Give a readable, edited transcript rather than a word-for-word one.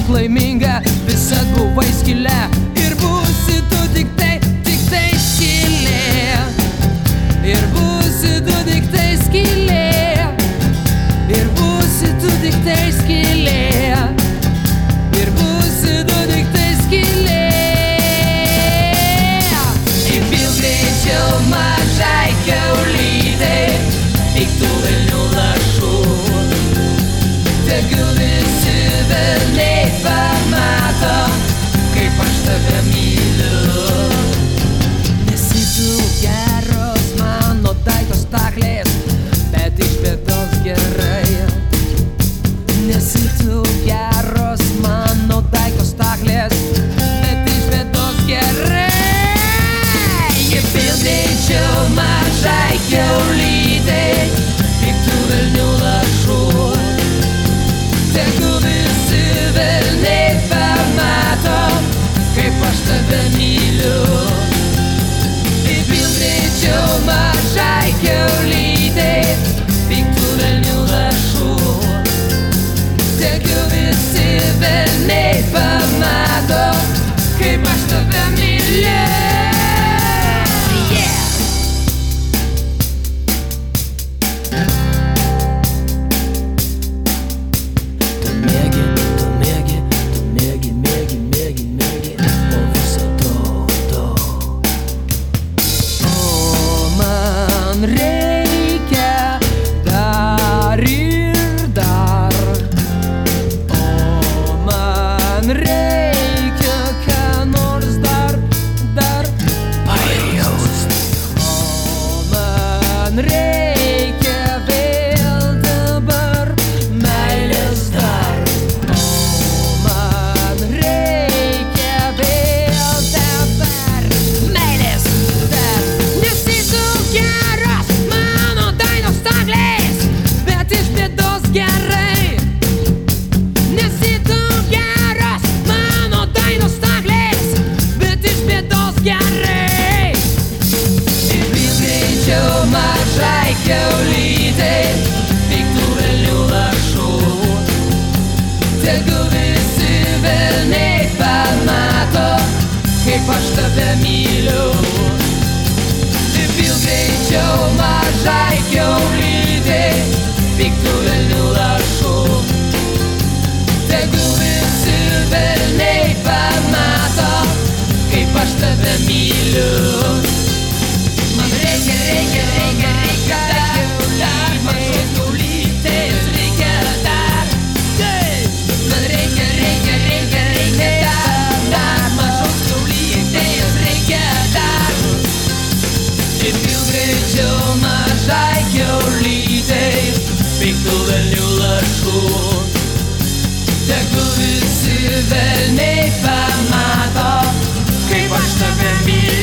būk laiminga, visad buvai skylė. Ir būsi tu tik tai skylė. Ir būsi tu tik tai skylė. Ir būsi tu tik tai skylė. Ir būsi tu tik tai skylė. Įpilk greičiau mažai kiaulytei piktų velnių lašų. Tegul visi velniai pamato, kaip aš tave myliu. Nesi tu geros mano daiktos staklės, bet iš bėdos gerai. Nesi tu geros mano daiktos staklės, bet iš bėdos gerai. Įpilk greičiau mažai kiaulytei piktų velnių lašų. Tegul visi velniai pamato, kaip aš tave myliu. Įpilk greičiau mažai kiaulytei piktų velnių lašų. Tegul visi velniai pamato, kaip aš tave myliu. Reikia dar ir dar, o man reikia ką nors dar pajaust. O man reikia vėl dabar meilės dar. O man reikia vėl dabar meilės dar. Nesi tu geras mano dainos staklės, bet iš bėdos gerai. Nesi tu geras mano dainos staklės, bet iš bėdos gerai. Įpilk greičiau mažai kiaulytei piktų velnių lašų. Tegul visi velniai pamato, kaip aš tave myliu. Įpilk greičiau mažai kiaulytei piktų velnių lašų. Tegul visi velniai pamato, kaip aš tave myliu. Man reikia dar mažos kiaulytės, reikia dar. Man reikia dar mažos kiaulytės, reikia dar. Įpilk greičiau mažai kiaulytei piktų velnių lašų. Tegul visi velniai pamato, kaip aš tave myliu.